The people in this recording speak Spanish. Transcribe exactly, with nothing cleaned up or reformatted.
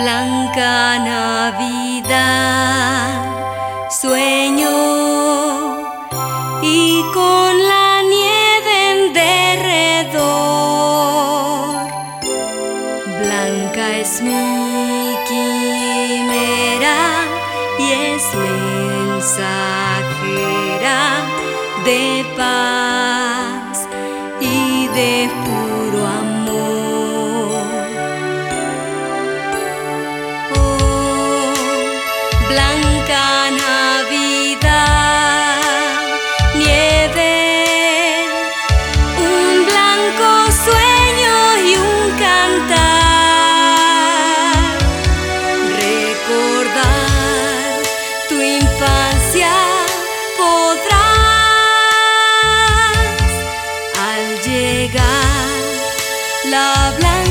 Blanca Navidad, sueño y con la nieve en derredor. Blanca es mi quimera y es mensajera de paz y de puro amor. Oh, Blanca Navidad, nieve, un blanco sueño y un cantar. Recordar tu infancia podrás al llegar la blanca